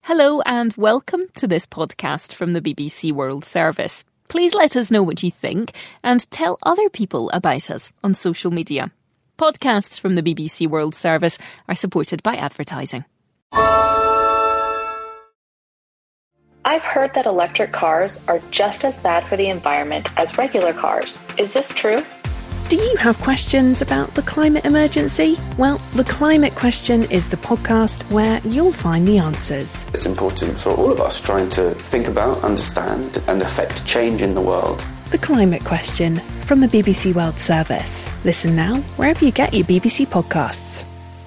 Hello and welcome to this podcast from the BBC World Service. Please let us know what you think and tell other people about us on social media. Podcasts from the BBC World Service are supported by advertising. I've heard that electric cars are just as bad for the environment as regular cars. Is this true? Do you have questions about the climate emergency? Well, The Climate Question is the podcast where you'll find the answers. It's important for all of us trying to think about, understand and affect change in the world. The Climate Question from the BBC World Service. Listen now wherever you get your BBC podcasts.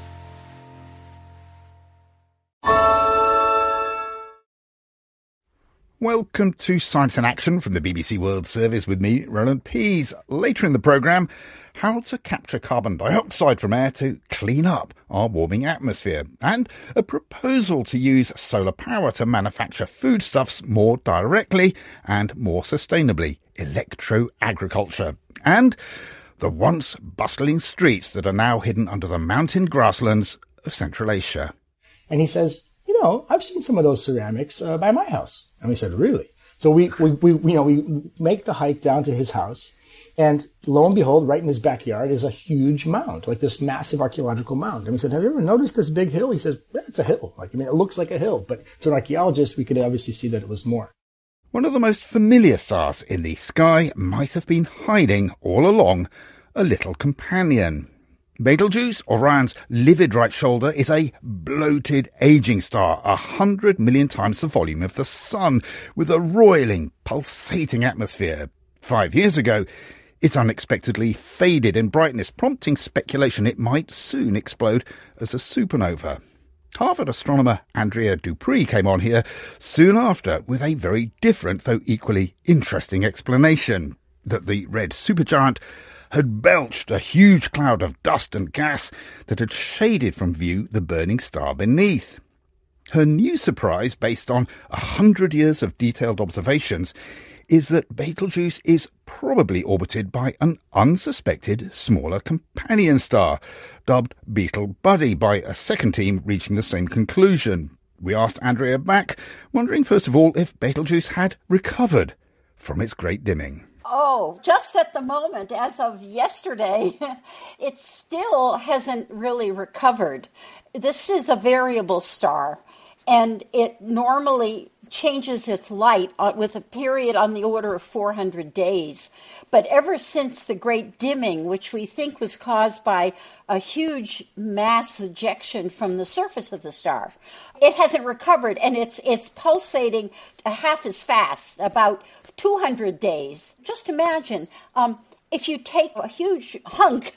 Welcome to Science in Action from the BBC World Service with me, Roland Pease. Later in the programme, how to capture carbon dioxide from air to clean up our warming atmosphere, and a proposal to use solar power to manufacture foodstuffs more directly and more sustainably, electro-agriculture, and the once bustling streets that are now hidden under the mountain grasslands of Central Asia. And he says, I've seen some of those ceramics by my house. And we said, really? So we make the hike down to his house, and lo and behold, right in his backyard is a huge mound, like this massive archaeological mound. And we said, have you ever noticed this big hill? He says, yeah, it's a hill. It looks like a hill, but to an archaeologist, we could obviously see that it was more. One of the most familiar stars in the sky might have been hiding all along a little companion. Betelgeuse, Orion's livid right shoulder, is a bloated aging star, 100 million times the volume of the Sun, with a roiling, pulsating atmosphere. 5 years ago, it unexpectedly faded in brightness, prompting speculation it might soon explode as a supernova. Harvard astronomer Andrea Dupree came on here soon after with a very different, though equally interesting explanation, that the red supergiant had belched a huge cloud of dust and gas that had shaded from view the burning star beneath. Her new surprise, based on 100 years of detailed observations, is that Betelgeuse is probably orbited by an unsuspected smaller companion star, dubbed Beetle Buddy, by a second team reaching the same conclusion. We asked Andrea back, wondering first of all if Betelgeuse had recovered from its great dimming. Oh, just at the moment, as of yesterday, it still hasn't really recovered. This is a variable star, and it normally changes its light with a period on the order of 400 days. But ever since the great dimming, which we think was caused by a huge mass ejection from the surface of the star, it hasn't recovered, and it's pulsating half as fast, about 200 days. Just imagine if you take a huge hunk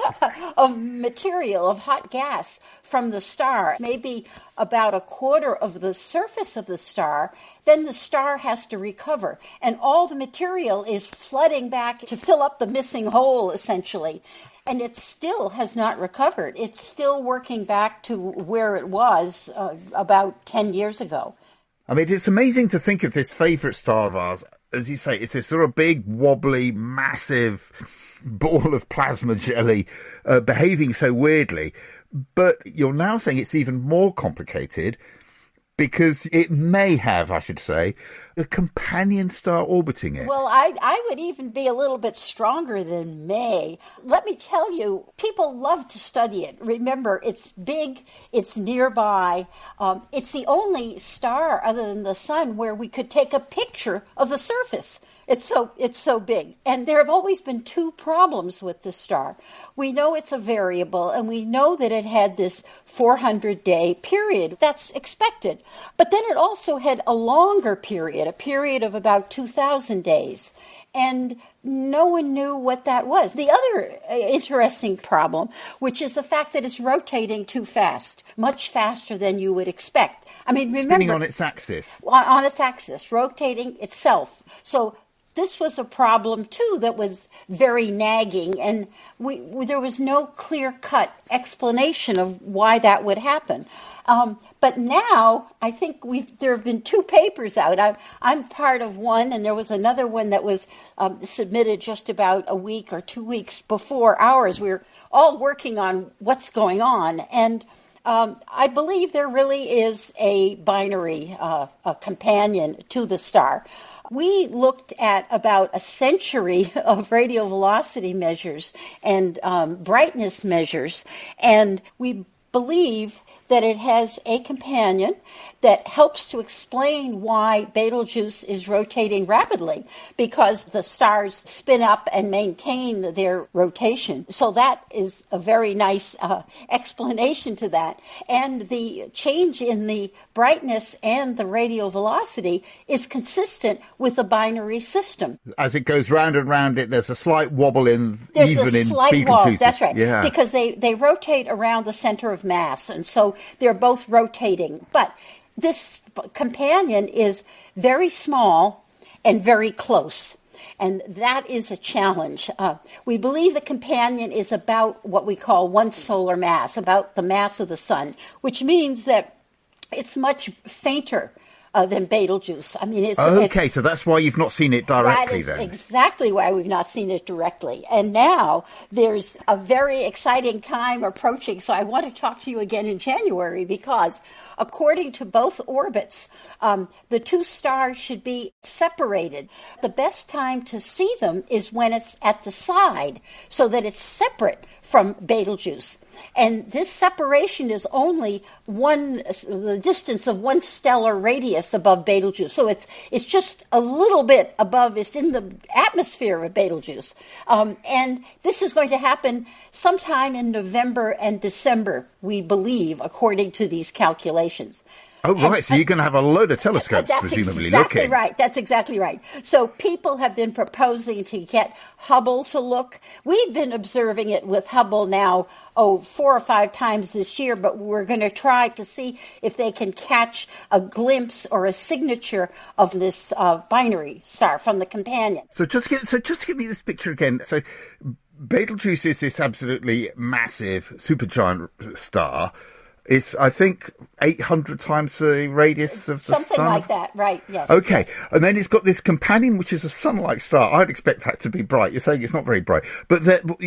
of material, of hot gas from the star, maybe about a quarter of the surface of the star, then the star has to recover. And all the material is flooding back to fill up the missing hole, essentially. And it still has not recovered. It's still working back to where it was about 10 years ago. I mean, it's amazing to think of this favourite star of ours. As you say, it's this sort of big, wobbly, massive ball of plasma jelly behaving so weirdly. But you're now saying it's even more complicated because it may have, I should say, a companion star orbiting it. Well, I would even be a little bit stronger than may. Let me tell you, people love to study it. Remember, it's big, it's nearby. It's the only star other than the Sun where we could take a picture of the surface. It's so big. And there have always been two problems with this star. We know it's a variable, and we know that it had this 400-day period. That's expected. But then it also had a longer period, a period of about 2,000 days. And no one knew what that was. The other interesting problem, which is the fact that it's rotating too fast, much faster than you would expect. I mean, remember... Spinning on its axis. On its axis, rotating itself. So this was a problem, too, that was very nagging, and there was no clear-cut explanation of why that would happen. But now, I think there have been two papers out. I'm part of one, and there was another one that was submitted just about a week or 2 weeks before ours. We were all working on what's going on, and I believe there really is a binary, a companion to the star. We looked at about a century of radio velocity measures and brightness measures, and we believe that it has a companion that helps to explain why Betelgeuse is rotating rapidly, because the stars spin up and maintain their rotation. So that is a very nice explanation to that. And the change in the brightness and the radio velocity is consistent with the binary system. As it goes round and round it, there's a slight wobble in There's even a in slight wobble, that's right, yeah. because they rotate around the center of mass, and so they're both rotating. But this companion is very small and very close, and that is a challenge. We believe the companion is about what we call one solar mass, about the mass of the sun, which means that it's much fainter than Betelgeuse. I mean, it's so that's why you've not seen it directly. That is then exactly why we've not seen it directly. And now there's a very exciting time approaching. So I want to talk to you again in January, because according to both orbits, the two stars should be separated. The best time to see them is when it's at the side, so that it's separate from Betelgeuse. And this separation is only the distance of one stellar radius above Betelgeuse. So it's just a little bit above, it's in the atmosphere of Betelgeuse. And this is going to happen sometime in November and December, we believe, according to these calculations. Oh, right. So you're going to have a load of telescopes, presumably, exactly looking. Right. That's exactly right. So people have been proposing to get Hubble to look. We've been observing it with Hubble now, 4 or 5 times this year, but we're going to try to see if they can catch a glimpse or a signature of this binary star from the companion. So just give me this picture again. So Betelgeuse is this absolutely massive supergiant star. It's, I think, 800 times the radius of the sun. Something like that, right, yes. Okay, yes. And then it's got this companion, which is a sun-like star. I'd expect that to be bright. You're saying it's not very bright. But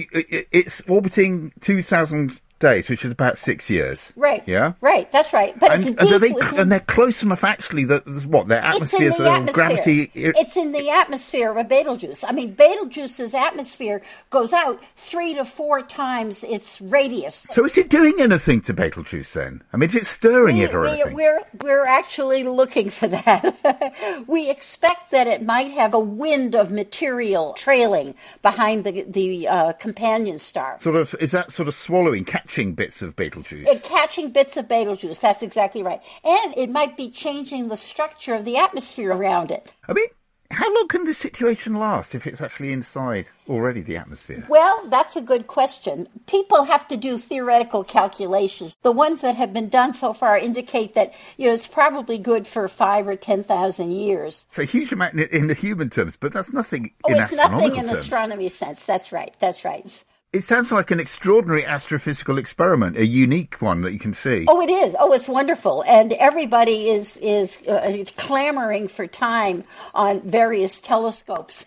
it's orbiting 2,000 days, which is about 6 years. Right. Yeah? Right, that's right. But it's deep and they're close enough, actually, that their atmospheres are gravity. It's in the atmosphere of Betelgeuse. I mean, Betelgeuse's atmosphere goes out 3 to 4 times its radius. So is it doing anything to Betelgeuse then? I mean, is it stirring it or anything? We're actually looking for that. We expect that it might have a wind of material trailing behind the companion star. Is that sort of catching bits of Betelgeuse? Catching bits of Betelgeuse, that's exactly right. And it might be changing the structure of the atmosphere around it. I mean, how long can this situation last if it's actually inside already the atmosphere? Well, that's a good question. People have to do theoretical calculations. The ones that have been done so far indicate that it's probably good for 5,000 or 10,000 years. It's a huge amount in the human terms, but that's nothing in astronomical terms. Oh, it's nothing in astronomy sense. That's right. It sounds like an extraordinary astrophysical experiment, a unique one that you can see. Oh, it is. Oh, it's wonderful. And everybody is clamoring for time on various telescopes.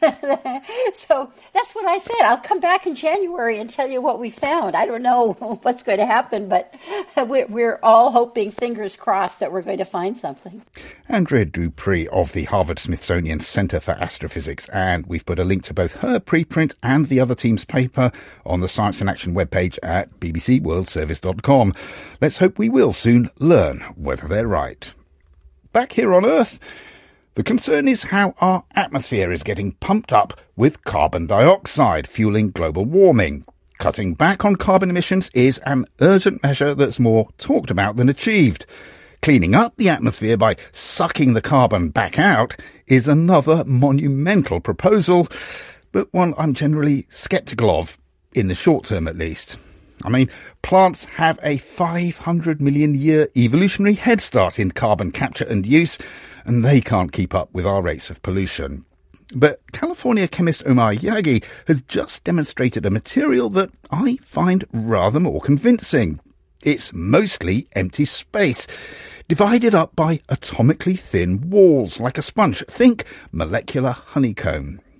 So that's what I said. I'll come back in January and tell you what we found. I don't know what's going to happen, but we're all hoping, fingers crossed, that we're going to find something. Andrea Dupree of the Harvard-Smithsonian Center for Astrophysics, and we've put a link to both her preprint and the other team's paper on the Science in Action webpage at bbcworldservice.com. Let's hope we will soon learn whether they're right. Back here on Earth, the concern is how our atmosphere is getting pumped up with carbon dioxide, fueling global warming. Cutting back on carbon emissions is an urgent measure that's more talked about than achieved. Cleaning up the atmosphere by sucking the carbon back out is another monumental proposal, but one I'm generally sceptical of, in the short term at least. I mean, plants have a 500 million year evolutionary head start in carbon capture and use, and they can't keep up with our rates of pollution. But California chemist Omar Yaghi has just demonstrated a material that I find rather more convincing. It's mostly empty space, divided up by atomically thin walls like a sponge. Think molecular honeycomb.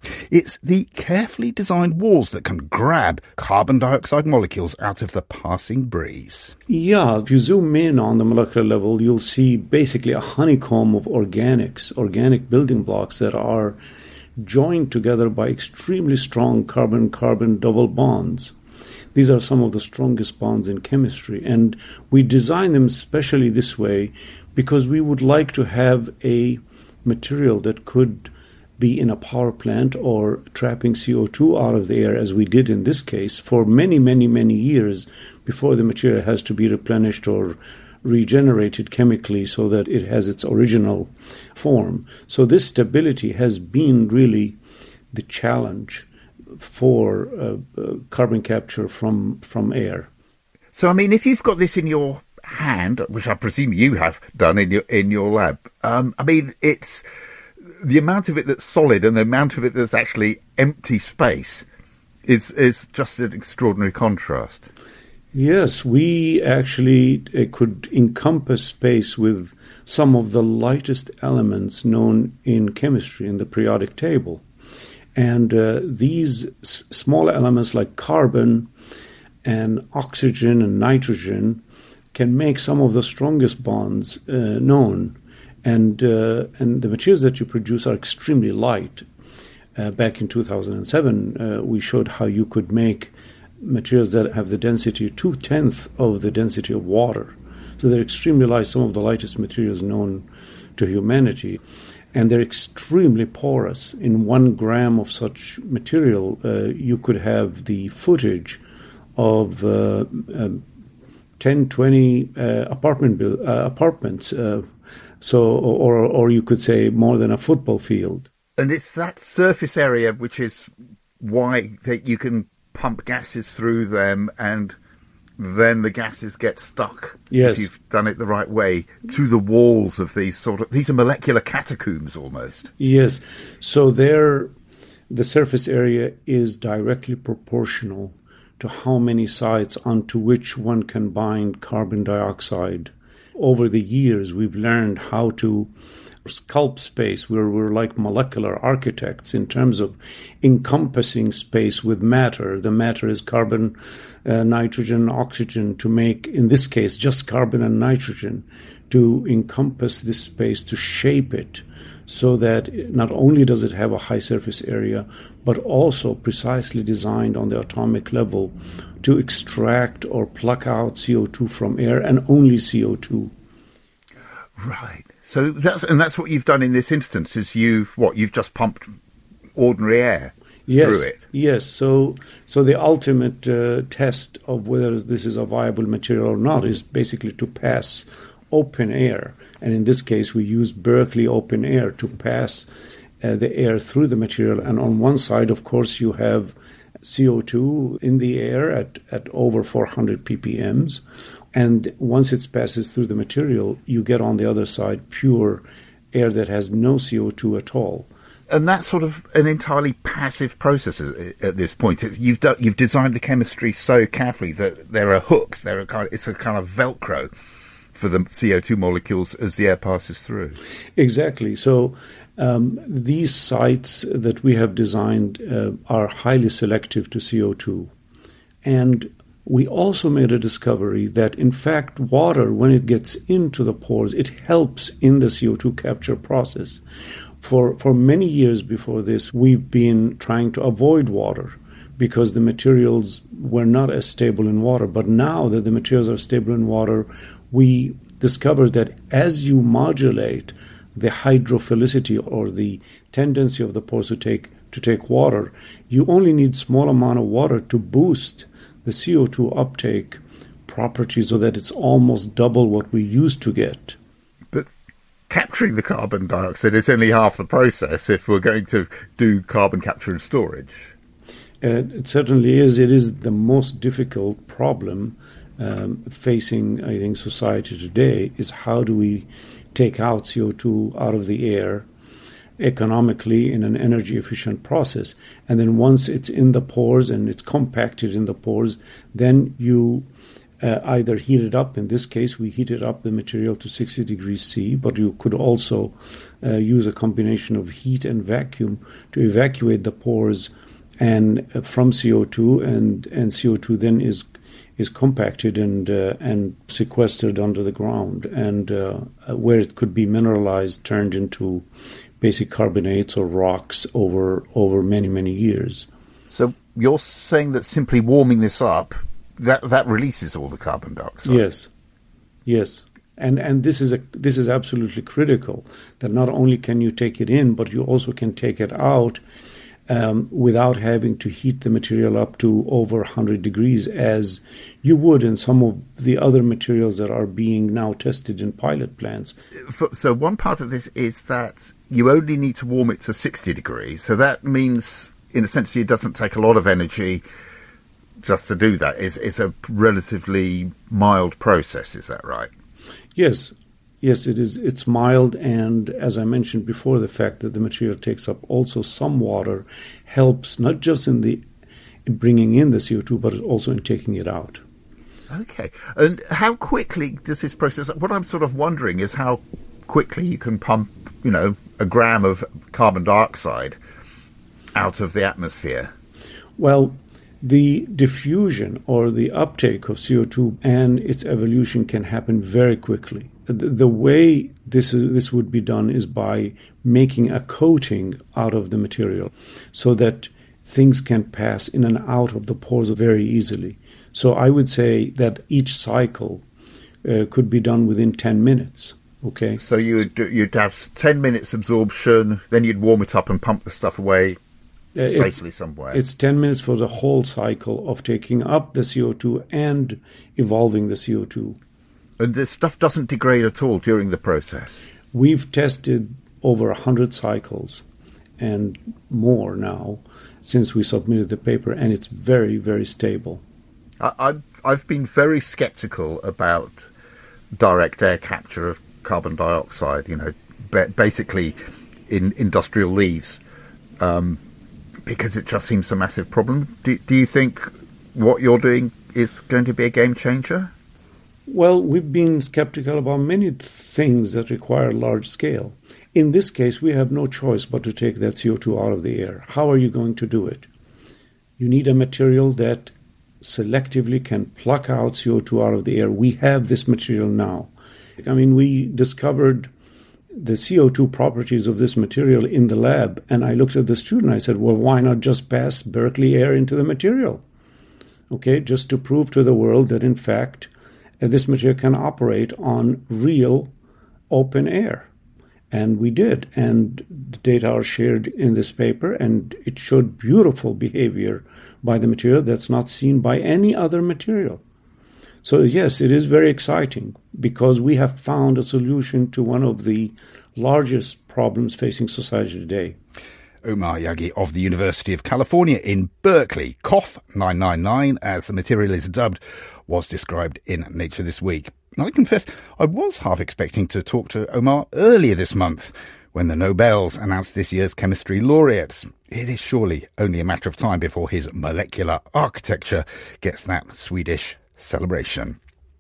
It's the carefully designed walls that can grab carbon dioxide molecules out of the passing breeze. Yeah, if you zoom in on the molecular level, you'll see basically a honeycomb of organic building blocks that are joined together by extremely strong carbon-carbon double bonds. These are some of the strongest bonds in chemistry, and we design them especially this way because we would like to have a material that could be in a power plant or trapping CO2 out of the air, as we did in this case, for many, many, many years before the material has to be replenished or regenerated chemically so that it has its original form. So this stability has been really the challenge for carbon capture from air. So, I mean, if you've got this in your hand, which I presume you have done in your lab, I mean, it's the amount of it that's solid and the amount of it that's actually empty space is just an extraordinary contrast. Yes, we actually could encompass space with some of the lightest elements known in chemistry in the periodic table. And these small elements like carbon and oxygen and nitrogen can make some of the strongest bonds known. And the materials that you produce are extremely light. Back in 2007, we showed how you could make materials that have the density 2/10 of the density of water. So they're extremely light, some of the lightest materials known to humanity. And they're extremely porous. In 1 gram of such material, you could have the footage of 10, 20 apartments. Or you could say more than a football field. And it's that surface area which is why that you can pump gases through them, and then the gases get stuck. Yes. If you've done it the right way, through the walls of these are molecular catacombs almost. Yes. So the surface area is directly proportional to how many sites onto which one can bind carbon dioxide. Over the years, we've learned how to sculpt space. We're like molecular architects in terms of encompassing space with matter. The matter is carbon, nitrogen, oxygen, to make, in this case, just carbon and nitrogen, to encompass this space, to shape it so that not only does it have a high surface area, but also precisely designed on the atomic level to extract or pluck out CO2 from air, and only CO2. Right. So that's what you've done in this instance, is you've just pumped ordinary air through it. Yes. So the ultimate test of whether this is a viable material or not is basically to pass open air. And in this case, we use Berkeley open air to pass the air through the material. And on one side, of course, you have CO2 in the air at over 400 ppms. And once it passes through the material, you get on the other side pure air that has no CO2 at all. And that's sort of an entirely passive process at this point. You've designed the chemistry so carefully that there are hooks. It's a kind of Velcro for the CO2 molecules as the air passes through. Exactly. So these sites that we have designed are highly selective to CO2. And we also made a discovery that, in fact, water, when it gets into the pores, it helps in the CO2 capture process. For many years before this, we've been trying to avoid water because the materials were not as stable in water. But now that the materials are stable in water, we discovered that as you modulate the hydrophilicity, or the tendency of the pores to take water, you only need small amount of water to boost the CO2 uptake properties so that it's almost double what we used to get. But capturing the carbon dioxide is only half the process if we're going to do carbon capture and storage. It certainly is. It is the most difficult problem facing, I think, society today, is how do we take out CO2 out of the air economically in an energy efficient process. And then once it's in the pores and it's compacted in the pores, then you either heat it up. In this case, we heated up the material to 60 degrees C, but you could also use a combination of heat and vacuum to evacuate the pores and from CO2, and CO2 then is compacted and sequestered under the ground, and where it could be mineralized, turned into basic carbonates or rocks over many, many years. So you're saying that simply warming this up, that releases all the carbon dioxide? Yes. And this is absolutely critical, that not only can you take it in, but you also can take it out without having to heat the material up to over 100 degrees, as you would in some of the other materials that are being now tested in pilot plants. So one part of this is that you only need to warm it to 60 degrees. So that means, in a sense, it doesn't take a lot of energy just to do that. It's a relatively mild process, is that right? Yes, it is. It's mild, and as I mentioned before, the fact that the material takes up also some water helps not just in bringing in the CO2, but also in taking it out. Okay. And how quickly does this process... What I'm sort of wondering is how quickly you can pump, a gram of carbon dioxide out of the atmosphere. Well, the diffusion or the uptake of CO2 and its evolution can happen very quickly. The way this would be done is by making a coating out of the material so that things can pass in and out of the pores very easily. So I would say that each cycle could be done within 10 minutes. Okay. So you'd have 10 minutes absorption, then you'd warm it up and pump the stuff away safely somewhere. It's 10 minutes for the whole cycle of taking up the CO2 and evolving the CO2. And this stuff doesn't degrade at all during the process? We've tested over 100 cycles and more now since we submitted the paper, and it's very, very stable. I've been very sceptical about direct air capture of carbon dioxide, basically in industrial leaves, because it just seems a massive problem. Do you think what you're doing is going to be a game changer? Well, we've been skeptical about many things that require large scale. In this case, we have no choice but to take that CO2 out of the air. How are you going to do it? You need a material that selectively can pluck out CO2 out of the air. We have this material now. We discovered the CO2 properties of this material in the lab, and I looked at the student and I said, well, why not just pass Berkeley air into the material? Okay, just to prove to the world that, in fact, this material can operate on real open air. And we did. And the data are shared in this paper, and it showed beautiful behavior by the material that's not seen by any other material. So, yes, it is very exciting because we have found a solution to one of the largest problems facing society today. Omar Yaghi of the University of California in Berkeley, COF 999, as the material is dubbed, was described in Nature this week. I confess I was half expecting to talk to Omar earlier this month when the Nobels announced this year's chemistry laureates. It is surely only a matter of time before his molecular architecture gets that Swedish celebration.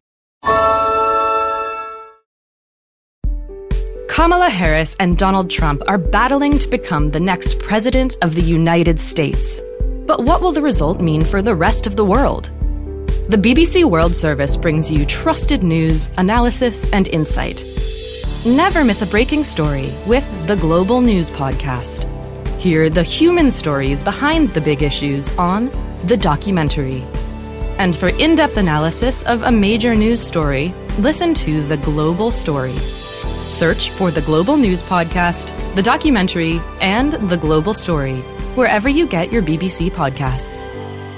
Kamala Harris and Donald Trump are battling to become the next president of the United States. But what will the result mean for the rest of the world? The BBC World Service brings you trusted news, analysis, and insight. Never miss a breaking story with the Global News Podcast. Hear the human stories behind the big issues on The Documentary. And for in-depth analysis of a major news story, listen to The Global Story. Search for The Global News Podcast, The Documentary, and The Global Story, wherever you get your BBC podcasts.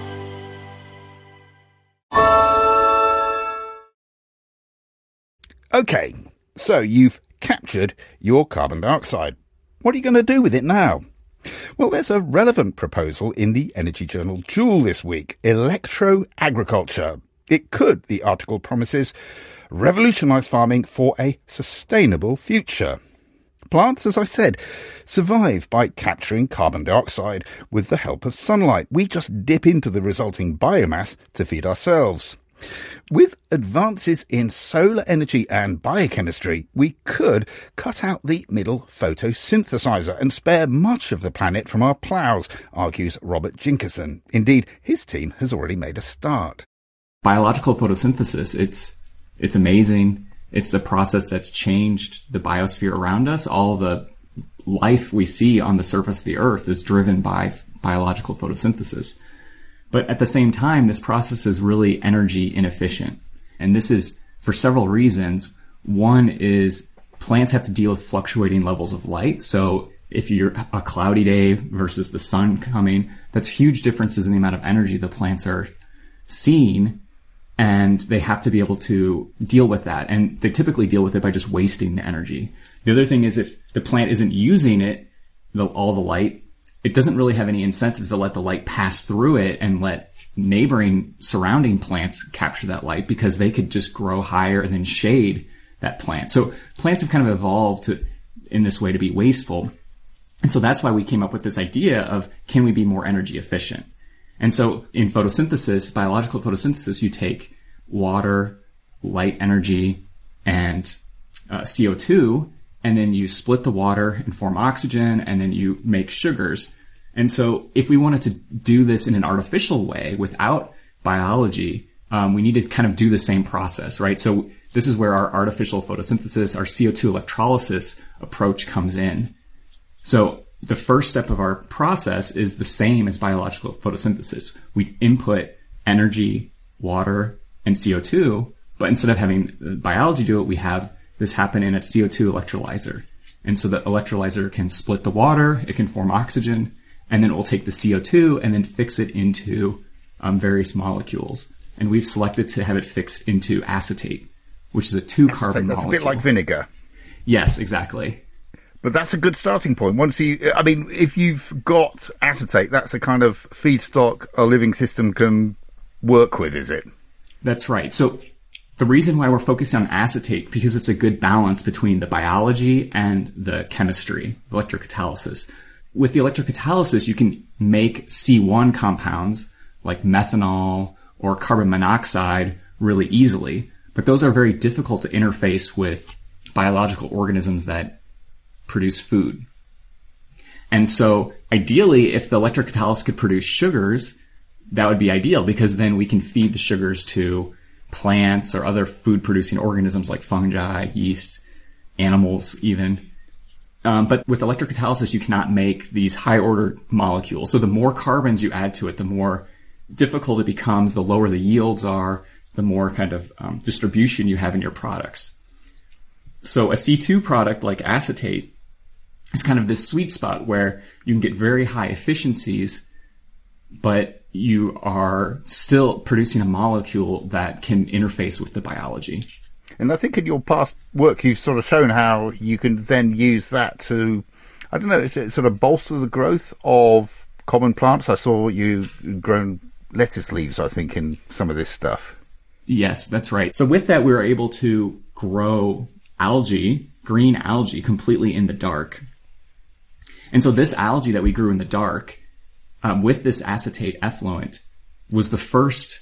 Okay, so you've captured your carbon dioxide. What are you going to do with it now? Well, there's a relevant proposal in the energy journal Joule this week, electro-agriculture. It could, the article promises, revolutionise farming for a sustainable future. Plants, as I said, survive by capturing carbon dioxide with the help of sunlight. We just dip into the resulting biomass to feed ourselves. With advances in solar energy and biochemistry, we could cut out the middle photosynthesizer and spare much of the planet from our ploughs, argues Robert Jinkerson. Indeed, his team has already made a start. Biological photosynthesis, it's amazing. It's the process that's changed the biosphere around us. All the life we see on the surface of the Earth is driven by biological photosynthesis. But at the same time, this process is really energy inefficient. And this is for several reasons. One is plants have to deal with fluctuating levels of light. So if you're a cloudy day versus the sun coming, that's huge differences in the amount of energy the plants are seeing. And they have to be able to deal with that. And they typically deal with it by just wasting the energy. The other thing is if the plant isn't using it, all the light, it doesn't really have any incentives to let the light pass through it and let neighboring surrounding plants capture that light, because they could just grow higher and then shade that plant. So plants have kind of evolved in this way to be wasteful. And so that's why we came up with this idea of, can we be more energy efficient? And so in photosynthesis, biological photosynthesis, you take water, light energy, and CO2, and then you split the water and form oxygen, and then you make sugars. And so if we wanted to do this in an artificial way without biology, we need to kind of do the same process, right? So this is where our artificial photosynthesis, our CO2 electrolysis approach comes in. So the first step of our process is the same as biological photosynthesis. We input energy, water, and CO2, but instead of having biology do it, we have this happen in a CO2 electrolyzer. And so the electrolyzer can split the water, it can form oxygen, and then it will take the CO2 and then fix it into various molecules. And we've selected to have it fixed into acetate, which is a 2-carbon molecule. That's a bit like vinegar. Yes, exactly. But that's a good starting point. If you've got acetate, that's a kind of feedstock a living system can work with, is it? That's right. So the reason why we're focused on acetate, because it's a good balance between the biology and the chemistry, electrocatalysis. With the electrocatalysis, you can make C1 compounds like methanol or carbon monoxide really easily, but those are very difficult to interface with biological organisms that produce food. And so ideally, if the electrocatalysis could produce sugars, that would be ideal, because then we can feed the sugars to plants or other food-producing organisms like fungi, yeast, animals even. But with electrocatalysis, you cannot make these high-order molecules. So the more carbons you add to it, the more difficult it becomes, the lower the yields are, the more kind of distribution you have in your products. So a C2 product like acetate is kind of this sweet spot where you can get very high efficiencies, but you are still producing a molecule that can interface with the biology. And I think in your past work, you've sort of shown how you can then use that to, I don't know, is it sort of bolster the growth of common plants? I saw you've grown lettuce leaves, I think, in some of this stuff. Yes, that's right. So with that, we were able to grow algae, green algae, completely in the dark. And so this algae that we grew in the dark, with this acetate effluent, was the first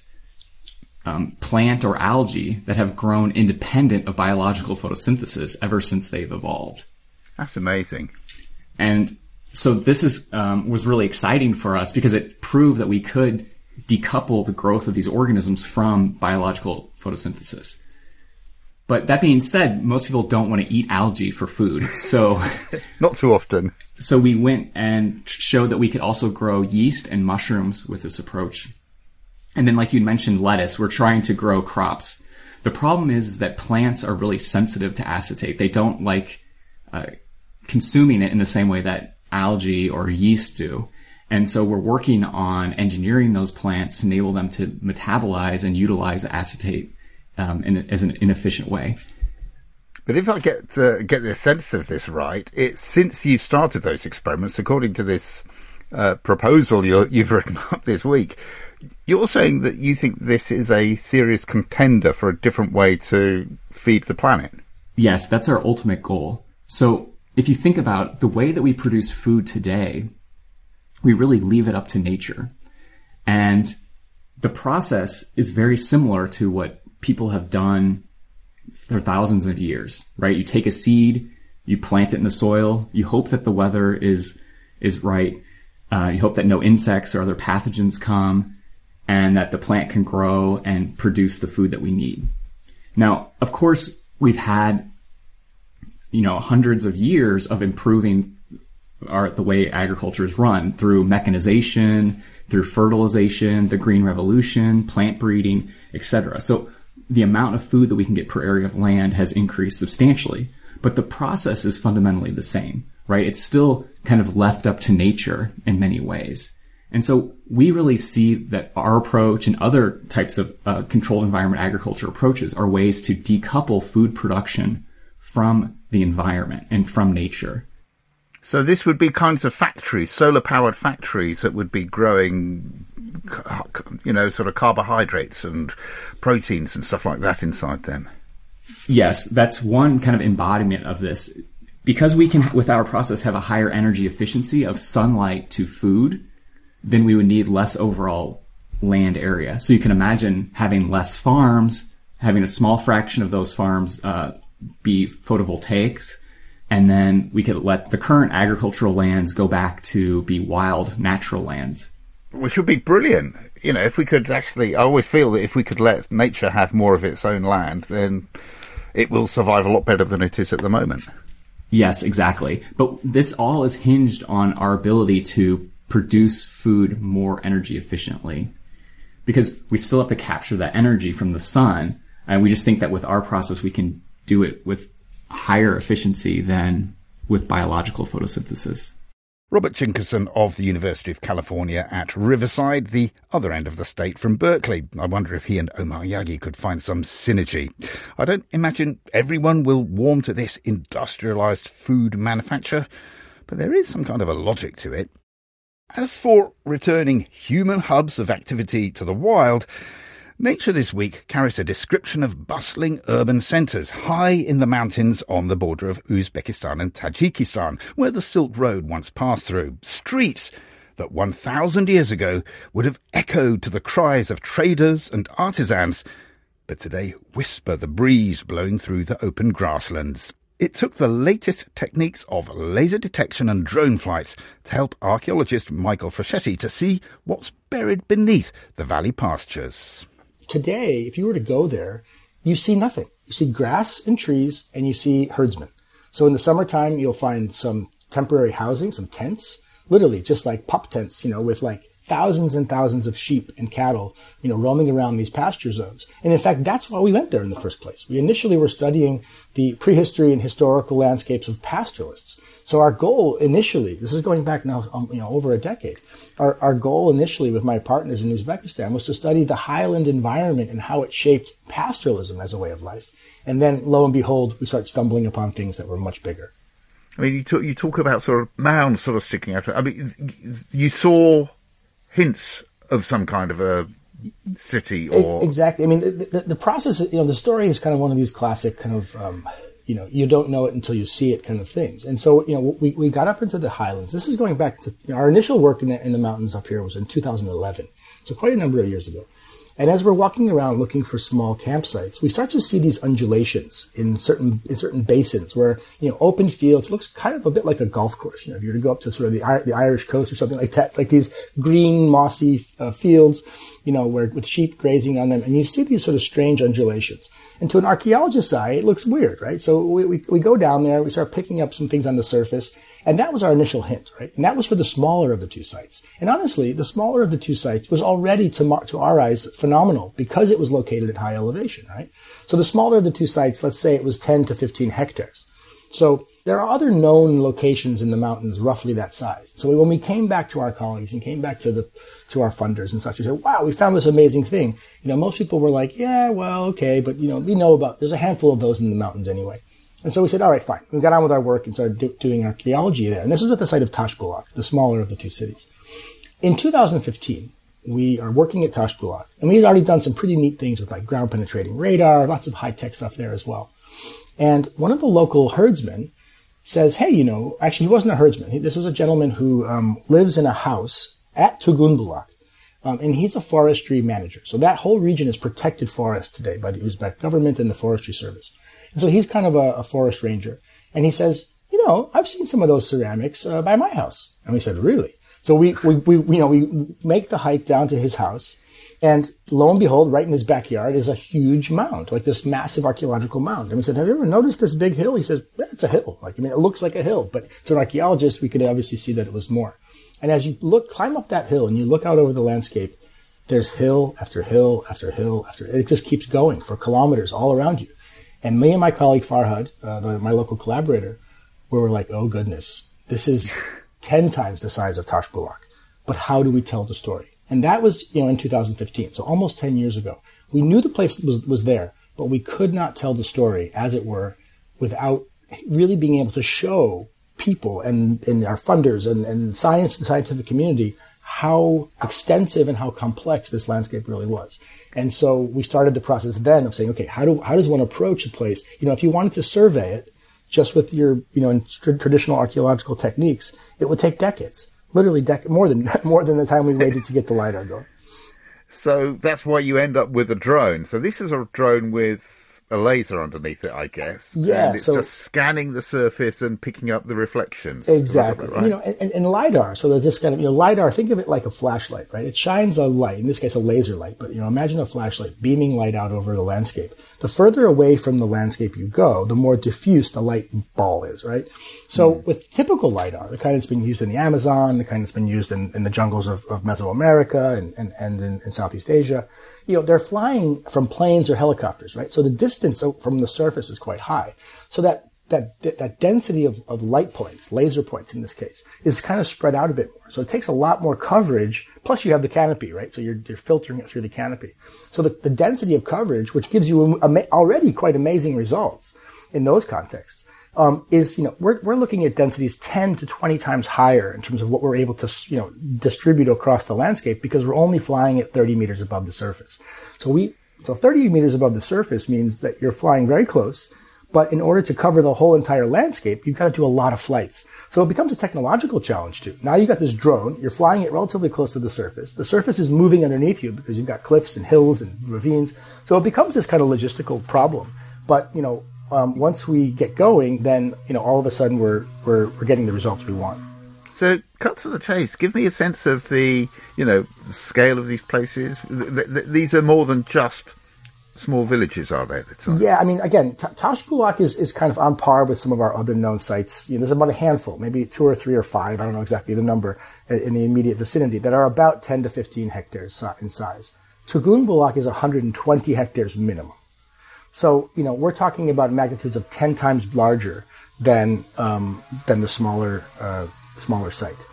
plant or algae that have grown independent of biological photosynthesis ever since they've evolved. That's amazing. And so this was really exciting for us because it proved that we could decouple the growth of these organisms from biological photosynthesis. But that being said, most people don't want to eat algae for food. So not too often. So we went and showed that we could also grow yeast and mushrooms with this approach. And then, like you mentioned, lettuce, we're trying to grow crops. The problem is that plants are really sensitive to acetate. They don't like consuming it in the same way that algae or yeast do. And so we're working on engineering those plants to enable them to metabolize and utilize the acetate as an inefficient way. But if I get the sense of this right, it's since you started those experiments, according to this proposal you've written up this week, you're saying that you think this is a serious contender for a different way to feed the planet. Yes, that's our ultimate goal. So if you think about the way that we produce food today, we really leave it up to nature. And the process is very similar to what people have done for thousands of years, right? You take a seed, you plant it in the soil, you hope that the weather is right, you hope that no insects or other pathogens come, and that the plant can grow and produce the food that we need. Now, of course, we've had, hundreds of years of improving the way agriculture is run through mechanization, through fertilization, the green revolution, plant breeding, etc. So the amount of food that we can get per area of land has increased substantially, but the process is fundamentally the same, right? It's still kind of left up to nature in many ways. And so we really see that our approach and other types of controlled environment agriculture approaches are ways to decouple food production from the environment and from nature. So this would be kinds of factories, solar-powered factories that would be growing, sort of carbohydrates and proteins and stuff like that inside them. Yes, that's one kind of embodiment of this. Because we can, with our process, have a higher energy efficiency of sunlight to food, then we would need less overall land area. So you can imagine having less farms, having a small fraction of those farms be photovoltaics, and then we could let the current agricultural lands go back to be wild, natural lands. Which would be brilliant. If we could actually, I always feel that if we could let nature have more of its own land, then it will survive a lot better than it is at the moment. Yes, exactly. But this all is hinged on our ability to produce food more energy efficiently, because we still have to capture that energy from the sun. And we just think that with our process, we can do it with higher efficiency than with biological photosynthesis. Robert Chinkerson of the University of California at Riverside, the other end of the state from Berkeley. I wonder if he and Omar Yaghi could find some synergy. I don't imagine everyone will warm to this industrialized food manufacture, but there is some kind of a logic to it. As for returning human hubs of activity to the wild, Nature this week carries a description of bustling urban centres high in the mountains on the border of Uzbekistan and Tajikistan, where the Silk Road once passed through. Streets that 1,000 years ago would have echoed to the cries of traders and artisans, but today whisper the breeze blowing through the open grasslands. It took the latest techniques of laser detection and drone flights to help archaeologist Michael Frascetti to see what's buried beneath the valley pastures. Today, if you were to go there, you see nothing. You see grass and trees, and you see herdsmen. So in the summertime, you'll find some temporary housing, some tents, literally just like pup tents, with like thousands and thousands of sheep and cattle, roaming around these pasture zones. And in fact, that's why we went there in the first place. We initially were studying the prehistory and historical landscapes of pastoralists. So our goal initially, this is going back now, over a decade. Our goal initially with my partners in Uzbekistan was to study the highland environment and how it shaped pastoralism as a way of life. And then, lo and behold, we start stumbling upon things that were much bigger. I mean, you talk about sort of mounds sort of sticking out. I mean, you saw hints of some kind of a city or... Exactly. I mean, the process, the story is kind of one of these classic kind of... you don't know it until you see it kind of things. And so, we got up into the highlands. This is going back to our initial work in the mountains up here was in 2011. So quite a number of years ago. And as we're walking around looking for small campsites, we start to see these undulations in certain basins where, open fields, looks kind of a bit like a golf course. If you were to go up to sort of the Irish coast or something like that, like these green, mossy fields, where with sheep grazing on them, and you see these sort of strange undulations. And to an archaeologist's eye, it looks weird, right? So we go down there, we start picking up some things on the surface, and that was our initial hint, right? And that was for the smaller of the two sites. And honestly, the smaller of the two sites was already, to our eyes, phenomenal because it was located at high elevation, right? So the smaller of the two sites, let's say it was 10 to 15 hectares. So there are other known locations in the mountains roughly that size. So when we came back to our colleagues and came back to our funders and such, we said, wow, we found this amazing thing. Most people were like, yeah, well, okay, but we know there's a handful of those in the mountains anyway. And so we said, all right, fine. We got on with our work and started doing archaeology there. And this was at the site of Tashbulaq, the smaller of the two cities. In 2015, we are working at Tashbulaq, and we had already done some pretty neat things with like ground penetrating radar, lots of high-tech stuff there as well. And one of the local herdsmen says, hey, actually he wasn't a herdsman. This was a gentleman who lives in a house at Tugunbulaq And he's a forestry manager. So that whole region is protected forest today by the Uzbek government and the Forestry Service. And so he's kind of a forest ranger. And he says, I've seen some of those ceramics by my house. And we said, really? So we make the hike down to his house. And lo and behold, right in his backyard is a huge mound, like this massive archaeological mound. And we said, have you ever noticed this big hill? He says, yeah, it's a hill. It looks like a hill. But to an archaeologist, we could obviously see that it was more. And as you climb up that hill and you look out over the landscape, there's hill after hill after hill after, it just keeps going for kilometers all around you. And me and my colleague Farhad, my local collaborator, we were like, oh goodness, this is 10 times the size of Tash Bulak. But how do we tell the story? And that was, in 2015, so almost 10 years ago. We knew the place was there, but we could not tell the story, as it were, without really being able to show people and our funders and science and scientific community how extensive and how complex this landscape really was. And so we started the process then of saying, okay, how does one approach a place? If you wanted to survey it just with your, traditional archaeological techniques, it would take decades, literally more than the time we waited to get the LiDAR going. So that's why you end up with a drone. So this is a drone with a laser underneath it, I guess. Yeah. And it's just scanning the surface and picking up the reflections. Exactly. Right? And LiDAR, so there's this kind of, LiDAR, think of it like a flashlight, right? It shines a light, in this case a laser light, but, imagine a flashlight beaming light out over the landscape. The further away from the landscape you go, the more diffuse the light ball is, right? So with typical LiDAR, the kind that's been used in the Amazon, the kind that's been used in the jungles of Mesoamerica and in Southeast Asia, they're flying from planes or helicopters, right? So the distance from the surface is quite high. So that density of light points, laser points in this case, is kind of spread out a bit more. So it takes a lot more coverage. Plus you have the canopy, right? So you're filtering it through the canopy. So the density of coverage, which gives you already quite amazing results in those contexts, is, we're looking at densities 10 to 20 times higher in terms of what we're able to, distribute across the landscape because we're only flying at 30 meters above the surface. So 30 meters above the surface means that you're flying very close, but in order to cover the whole entire landscape, you've got to do a lot of flights. So it becomes a technological challenge too. Now you've got this drone, you're flying it relatively close to the surface. The surface is moving underneath you because you've got cliffs and hills and ravines. So it becomes this kind of logistical problem. But, once we get going, then, all of a sudden we're getting the results we want. So, cut to the chase. Give me a sense of the scale of these places. These are more than just small villages, are they, at the time? Yeah, again, Tash Bulak is kind of on par with some of our other known sites. There's about a handful, maybe 2 or 3 or 5, I don't know exactly the number, in the immediate vicinity, that are about 10 to 15 hectares in size. Tugun Bulak is 120 hectares minimum. So, we're talking about magnitudes of 10 times larger than the smaller site.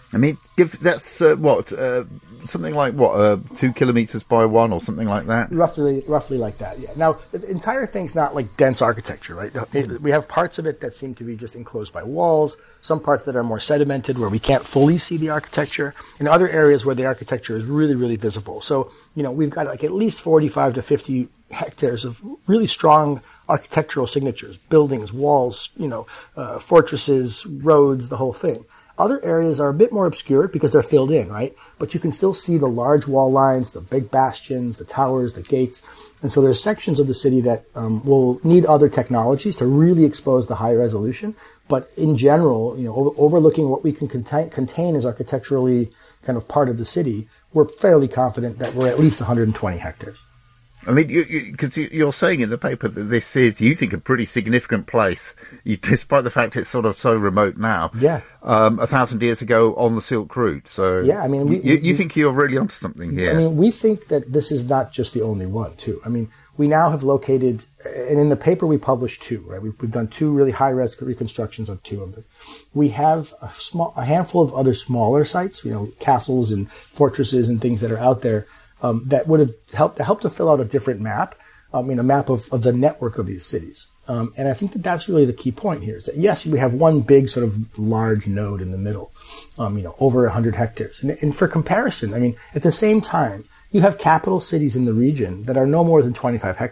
That's something like 2 kilometers by 1 or something like that? Roughly like that, yeah. Now, the entire thing's not like dense architecture, right? We have parts of it that seem to be just enclosed by walls, some parts that are more sedimented where we can't fully see the architecture, and other areas where the architecture is really, really visible. So, we've got like at least 45 to 50 hectares of really strong architectural signatures, buildings, walls, fortresses, roads, the whole thing. Other areas are a bit more obscured because they're filled in, right? But you can still see the large wall lines, the big bastions, the towers, the gates. And so there's sections of the city that will need other technologies to really expose the high resolution. But in general, overlooking what we can contain as architecturally kind of part of the city, we're fairly confident that we're at least 120 hectares. Because you're saying in the paper that this is, you think, a pretty significant place, despite the fact it's sort of so remote now. Yeah. 1,000 years ago on the Silk Route. So yeah, you think you're really onto something here. We think that this is not just the only one, too. We now have located, and in the paper we published 2, right? We've done 2 really high-res reconstructions of 2 of them. We have a handful of other smaller sites, castles and fortresses and things that are out there that would have helped to fill out a different map, a map of the network of these cities. And I think that's really the key point here, is that yes, we have one big sort of large node in the middle, over 100 hectares. And for comparison, at the same time, you have capital cities in the region that are no more than 25 hectares.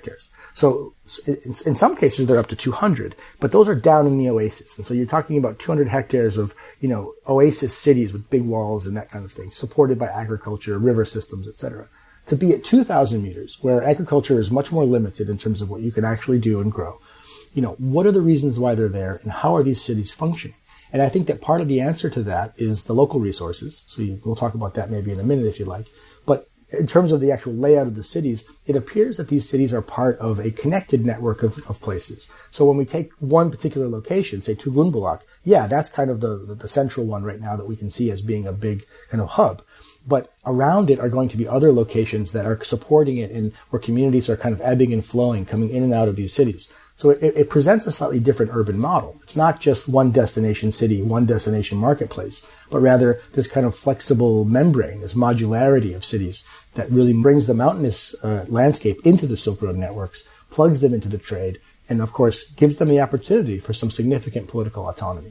So in some cases, they're up to 200, but those are down in the oasis. And so you're talking about 200 hectares of, oasis cities with big walls and that kind of thing, supported by agriculture, river systems, etc. To be at 2,000 meters, where agriculture is much more limited in terms of what you can actually do and grow, what are the reasons why they're there and how are these cities functioning? And I think that part of the answer to that is the local resources. So we'll talk about that maybe in a minute if you like. But in terms of the actual layout of the cities, it appears that these cities are part of a connected network of places. So when we take one particular location, say Tugunbulak, that's kind of the central one right now that we can see as being a big kind of hub. But around it are going to be other locations that are supporting it and where communities are kind of ebbing and flowing, coming in and out of these cities. So it presents a slightly different urban model. It's not just one destination city, one destination marketplace, but rather this kind of flexible membrane, this modularity of cities that really brings the mountainous landscape into the Silk Road networks, plugs them into the trade, and of course gives them the opportunity for some significant political autonomy.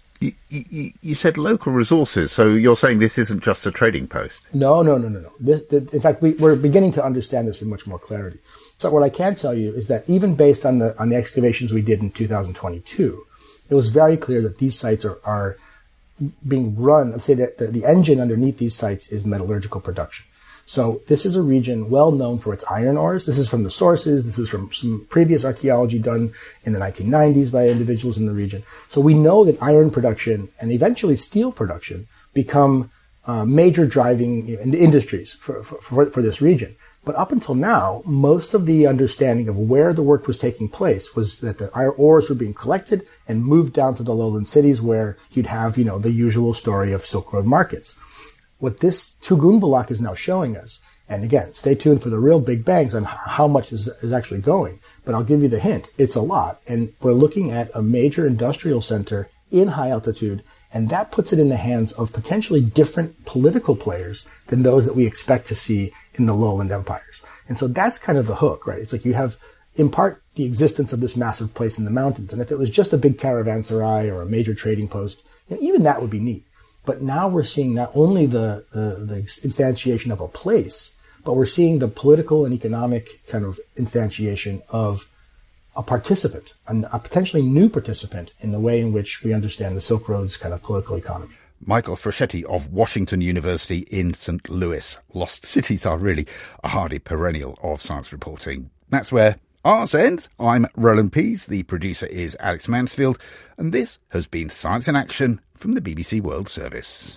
You said local resources, so you're saying this isn't just a trading post? No. In fact, we're beginning to understand this in much more clarity. So what I can tell you is that even based on the excavations we did in 2022, it was very clear that these sites are being run. I'd say that the engine underneath these sites is metallurgical production. So this is a region well known for its iron ores. This is from the sources. This is from some previous archaeology done in the 1990s by individuals in the region. So we know that iron production and eventually steel production become major driving industries for this region. But up until now, most of the understanding of where the work was taking place was that the iron ores were being collected and moved down to the lowland cities where you'd have, the usual story of Silk Road markets. What this Tugunbulak is now showing us, and again, stay tuned for the real big bangs on how much is actually going, but I'll give you the hint. It's a lot. And we're looking at a major industrial center in high altitude, and that puts it in the hands of potentially different political players than those that we expect to see in the lowland empires. And so that's kind of the hook, right? It's like you have, in part, the existence of this massive place in the mountains. And if it was just a big caravanserai or a major trading post, even that would be neat. But now we're seeing not only the instantiation of a place, but we're seeing the political and economic kind of instantiation of a participant, a potentially new participant in the way in which we understand the Silk Road's kind of political economy. Michael Frascetti of Washington University in St. Louis. Lost cities are really a hardy perennial of science reporting. That's where ours ends. I'm Roland Pease, the producer is Alex Mansfield, and this has been Science in Action from the BBC World Service.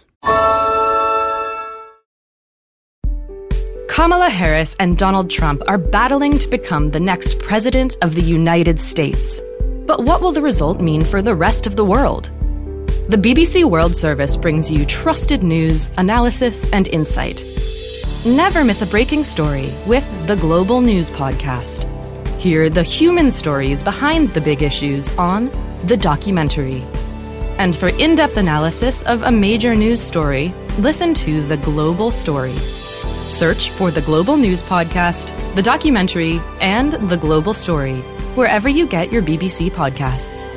Kamala Harris and Donald Trump are battling to become the next president of the United States. But what will the result mean for the rest of the world? The BBC World Service brings you trusted news, analysis, and insight. Never miss a breaking story with the Global News Podcast. Hear the human stories behind the big issues on The Documentary. And for in-depth analysis of a major news story, listen to The Global Story. Search for The Global News Podcast, The Documentary, and The Global Story, wherever you get your BBC podcasts.